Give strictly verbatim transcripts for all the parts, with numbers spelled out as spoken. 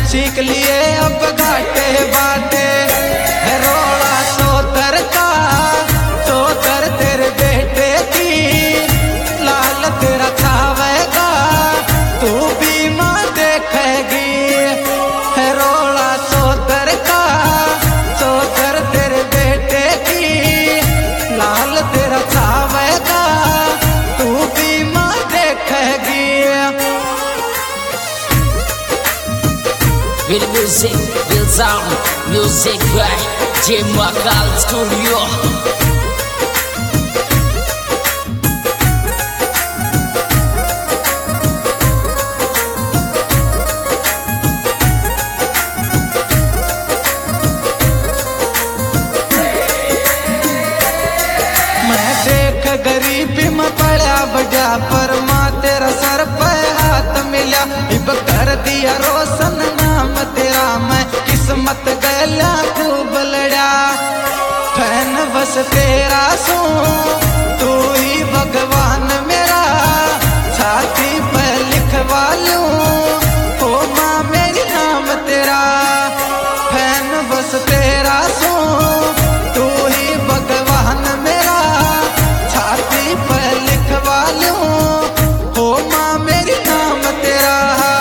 सीख लिए अब घाटे बाटे रोड़ा सोतर का सोतर तेरे बेटे की लाल तेरा छावेगा तू भी माँ देखेगी रोड़ा सोतर का सोतर तेरे बेटे की लाल तेरा छावेगा तू भी माँ देखेगी। Will music, will sound, music by J Makal Studio. मैं देख गरीबी में पड़ा बजा पर माँ तेरा सर पे हाथ मिला इब कर दिया रोशन नाम तेरा मैं किस्मत गला खूब लड़ा फैन बस तेरा सू तू ही भगवान मेरा छाती पे लिखवा लूं ओ माँ मेरी नाम तेरा फैन बस तेरा सू तू ही भगवान मेरा छाती पे लिखवा लूं ओ माँ मेरी नाम तेरा।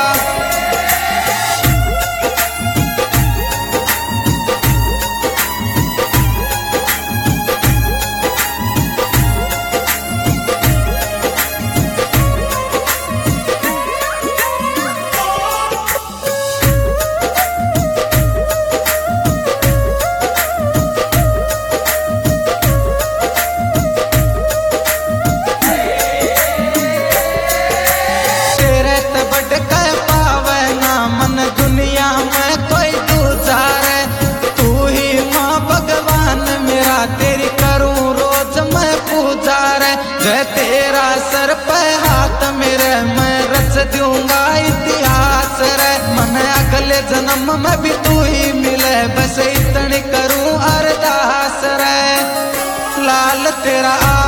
तेरा सर पे हाथ मेरे मैं रच दूंगा इतिहास रे मन अगले जन्म में भी तू ही मिले बस इतनी करूं अरदास रे लाल तेरा